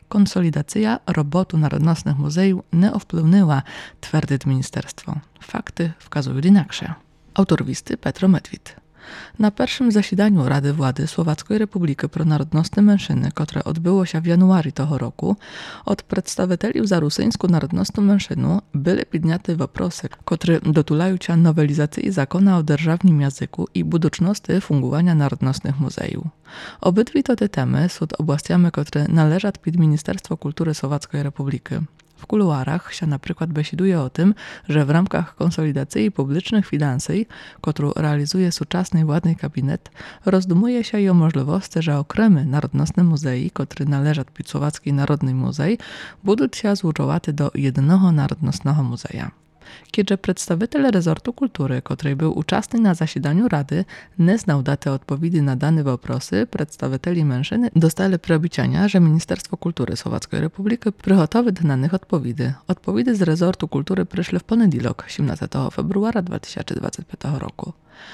Konsolidacja robotu narodnostnych muzeów nie wpłynęła, twierdzi ministerstwo. Fakty wskazują inaksze. Autor listy Petro Medwid. Na pierwszym zasiedaniu Rady Władzy Słowackiej Republiki pro narodnostne menšiny, które odbyło się w januari tego roku, od przedstawicieli za rosyjską narodnostną menšinu były podniate wопросы, które dotulają się nowelizacji zakona o державnym języku i budućności fungowania narodnostnych muzeów. Obydwie te temy są oblastiami, które należą pod Ministerstwo Kultury Słowackiej Republiki. W kuluarach się na przykład besiduje o tym, że w ramach konsolidacji publicznych finansów, którą realizuje współczesny władny gabinet, rozdumuje się i o możliwości, że okremy narodnostne muzei, które należą pod Słowacki Narodny Muzej, będą się złożone do jednego narodnostnego muzeja. Kiedy przedstawiciel rezortu kultury, który był uczestny na zasiedaniu Rady, nie znał daty odpowiedzi na dane wопросы, przedstawicieli menšiny dostali przeobiecenia, że Ministerstwo Kultury Słowackiej Republiki przygotowi do danych odpowiedzi. Odpowiedzi z rezortu kultury przyszły w poniedziałek, 17 februara 2025 roku.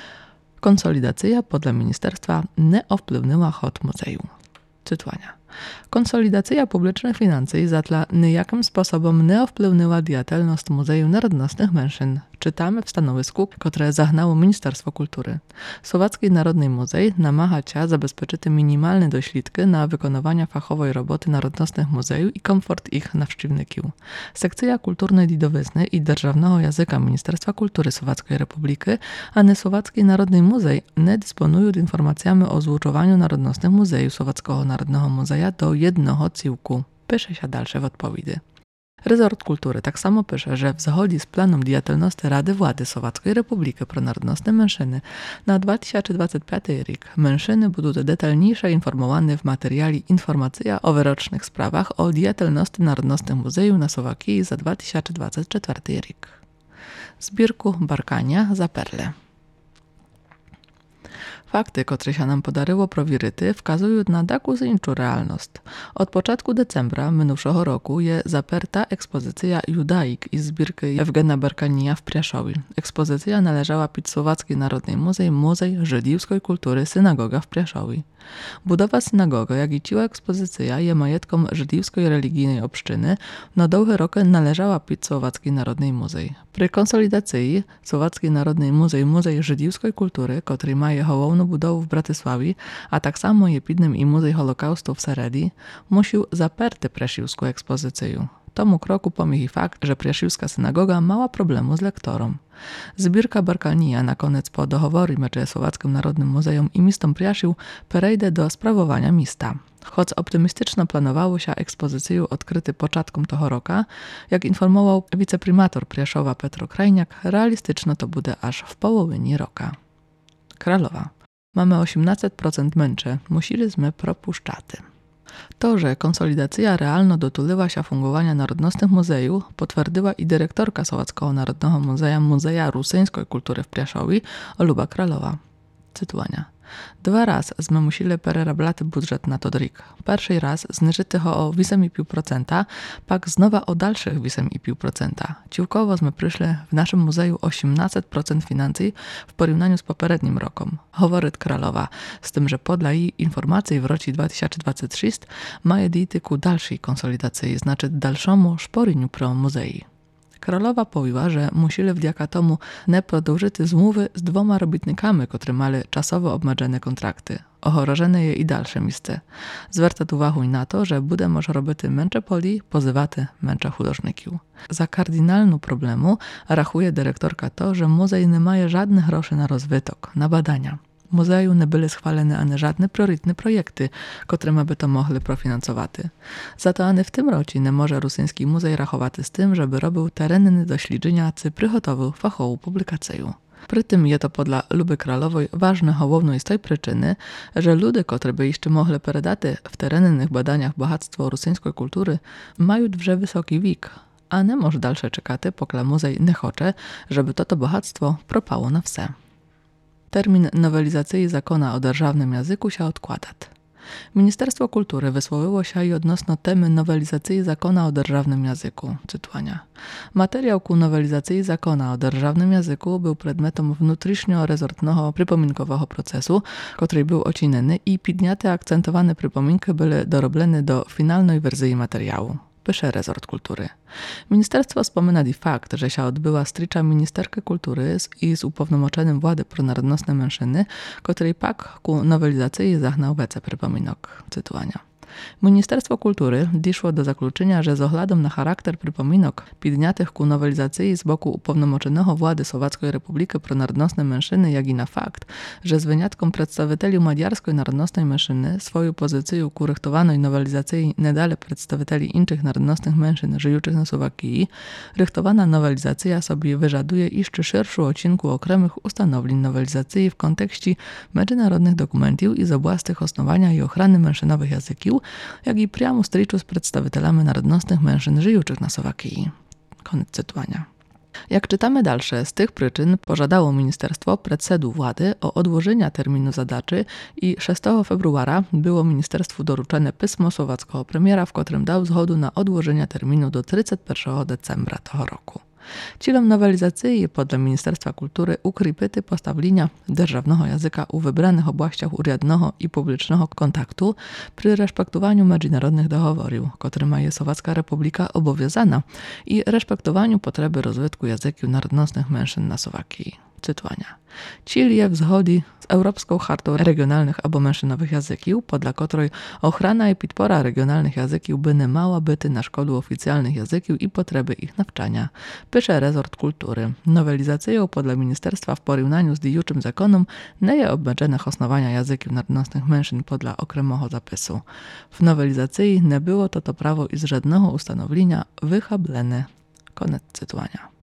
Konsolidacja podle ministerstwa nie wpłynęła chod muzeju. Cytowania. Konsolidacja publicznych finansów zatla nijakim sposobem nie wpłynęła działalność Muzeum Narodnostnych Menšin. Czytamy w stanowisku, które zagnało Ministerstwo Kultury. Słowacki Narodny Muzej namaga się zabezpieczyć minimalne dośrodki na wykonywanie fachowej roboty narodnostnych muzeów i komfort ich nawszywników. Sekcja kulturnej didowyzny i державnego języka Ministerstwa Kultury Słowackiej Republiki, a nie Słowacki Narodny Muzej nie dysponują informacjami o złączowaniu narodnostnych muzeów Słowackiego Narodnego Muzeja do jednego ciłku. Pisze się dalsze w odpowiedzi. Rezort Kultury tak samo pisze, że w zgodzi z planem działalności Rady Władzy Słowackiej Republiki pro narodnostne menšiny na 2025 rok menšiny będą detalniejsze informowane w materiale Informacja o wyrocznych sprawach o działalności Narodnostnych Muzeów na Słowakii za 2024 rok. Zbirku Barkania za Perle. Fakty, które się nam podaryło prowiryty, wskazują na taką zajęczą realność. Od początku decembra minionego roku jest zaperta ekspozycja Judaik z zbirki Ewgena Barkanija w Priaszowie. Ekspozycja należała pod Słowacki Narodny Muzej, Muzej Żydowskiej Kultury Synagoga w Priaszowie. Budowa synagogi, jak i ciła ekspozycja jest majątkiem żydowskiej religijnej obszczyny, na długie roki należała pod Słowacki Narodny Muzej. Przy konsolidacji Słowacki Narodny Muzej, Muzej Żydowskiej Kultury, który ma hołowną budowę w Bratysławie, a tak samo je pidnym i Muzej Holokaustu w Seredi, musiał zaperty presiłską ekspozycję. Tomu kroku pomógł fakt, że priaszyłska synagoga mała problemu z lektorem. Zbirka Barkanija na koniec po doговорі między Słowackim Narodnym Muzeum i miastem Priaszył przejdzie do sprawowania miasta. Choć optymistyczno planowało się ekspozycję odkryty początkiem tego roku, jak informował wiceprymator Priaszowa Petro Krajniak, realistyczno to będzie aż w połowie roku. Kralowa. Mamy 18% męcze, musieliśmy propuszczaty. To, że konsolidacja realno dotuliła się fungowania narodnostnych muzeów, potwierdziła i dyrektorka Słowackiego Narodnego Muzeum Muzeja Rosyjskiej Kultury w Priaszowie, Oluba Kralowa. Cytowania. 2 razy sme musili przerabiać budżet na to rok. Pierwszy raz zniżyty o 8,5%, pak znowa o dalszych 8,5%. Ciłkowo sme przyszli w naszym muzeum 18% finansów w porównaniu z poprzednim rokiem. Mówi Kralowa, z tym, że podle jej informacji w roku 2023 ma dojść ku dalszej konsolidacji, znaczy dalszemu szporieniu pro muzei. Kralowa powiedziała, że musieli wdzięka tomu nie przedłużyć zmowy z 2 robotnikami, którzy mieli czasowo obmedzone kontrakty. Ohorożone je i dalsze miejsce. Zwraca uwagę na to, że będzie można robić męcze poli, pozywać męcze hudожników. Za kardynalną problemu rachuje dyrektorka to, że muzej nie ma żadnych groszy na rozwytok, na badania. Muzeum nie były schwalone ani żadne priorytetne projekty, które by to mogły profinansować. Za to ani w tym roku nie może rosyjski muzej rachować z tym, żeby robił terenne doświadczenia czy przygotowywał fachową publikację. Przy tym jest to podle Luby Kralowej ważne hołowno z tej przyczyny, że ludzie, którzy by jeszcze mogli przekazać w terennych badaniach bogactwo rosyjskiej kultury, mają już wysoki wiek, a nie może dalsze czekać, pokle muzej nie chce, żeby to bogactwo propało na wse. Termin nowelizacji zakona o державnym języku się odkłada. Ministerstwo Kultury wysłowiło się i odnoсно temy nowelizacji zakona o державnym jazyku, cytowania. Materiał ku nowelizacji zakona o державnym jazyku był predmetom внутрішньо-резортного припомінкового procesu, który był ocinany i підняти akcentowane przypominki były doroblene do finalnej wersji materiału. Pisze rezort kultury. Ministerstwo wspomina fakt, że się odbyła stricza ministerkę kultury i z upełnomoczonym władzy pronarodnostne mężczyzny, której pak ku nowelizacji zachnął wece przypominok, cytowania. Ministerstwo Kultury doszło do zakljuczenia, że z ohledem na charakter przypominok піднятych ku nowelizacji z boku upełnomoczonego władzy Słowackiej Republiki pronarodnostne mężczyzny, jak i na fakt, że z wyjątkiem przedstawicieli madziarskiej narodnostnej mężczyzny swoją pozycję ku rychtowanej nowelizacji nie dali przedstawicieli innych narodnostnych mężczyzn żyjących na Słowakii, rychtowana nowelizacja sobie wyżaduje jeszcze szerszą odcinku okremych ustanowień nowelizacji w kontekście międzynarodnych dokumentów i z oblastych osnowania i ochrany mężczyznowych języków, jak i priamu striczu z przedstawicielami narodnostnych mężczyzn żyjących na Słowakii. Koniec cytowania. Jak czytamy dalsze, z tych przyczyn pożadało ministerstwo predsedu władzy o odłożenia terminu zadaczy i 6 februara było ministerstwu doruczone pismo słowackiego premiera, w którym dał zgodę na odłożenie terminu do 31 decembra tego roku. Celem nowelizacji podle Ministerstwa Kultury ukrypyty postawienia державnego języka u wybranych obłaściach urzędnego i publicznego kontaktu przy respektowaniu międzynarodnych doговорów, którymi jest Słowacka Republika obowiązana i respektowaniu potrzeby rozwitku języków narodnostnych mężczyzn na Słowakii. Cytowania. Cel jest w zgodzie z Europejską Chartą Regionalnych albo Mężczyznowych Języków, podla której ochrana i podpora regionalnych języków by nie mała byty na szkolu oficjalnych języków i potrzeby ich nawczania. Pisze rezort kultury. Nowelizacją podle ministerstwa w porównaniu z dzisiejszym zakonem nie jest obmedzone osnowania języków narodnostnych mężczyzn podla okremowego zapisu. W nowelizacji nie było to prawo i z żadnego ustanowienia wychablene. Koniec cytowania.